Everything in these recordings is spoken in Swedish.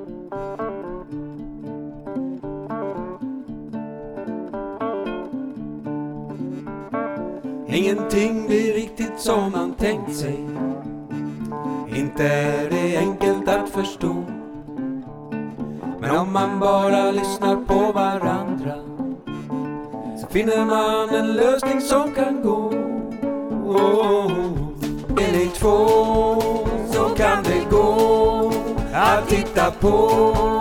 Ingenting blir riktigt som man tänkt sig. Inte är det enkelt att förstå. Men om man bara lyssnar på varandra så finner man en lösning som kan gå. Är ni två så kan det gå att titta på.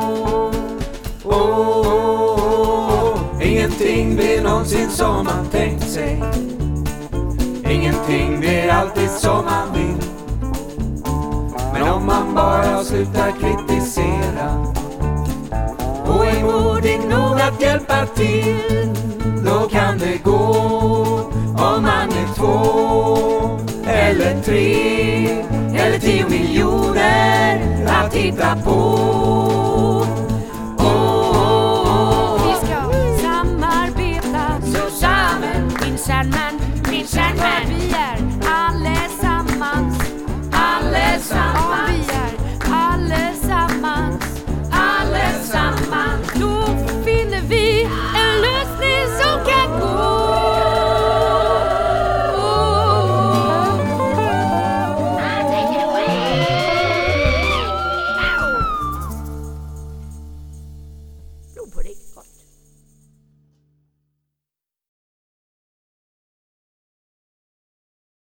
Ingenting blir någonsin som man tänkt sig. Ingenting blir alltid som man vill. Men om man bara slutar kritisera och är modig nog att hjälpa till, då kan det gå. Om man är 2 eller 3 eller 10 miljoner att titta på. Vi ska samarbeta så samman, min Sandman, min Sandman.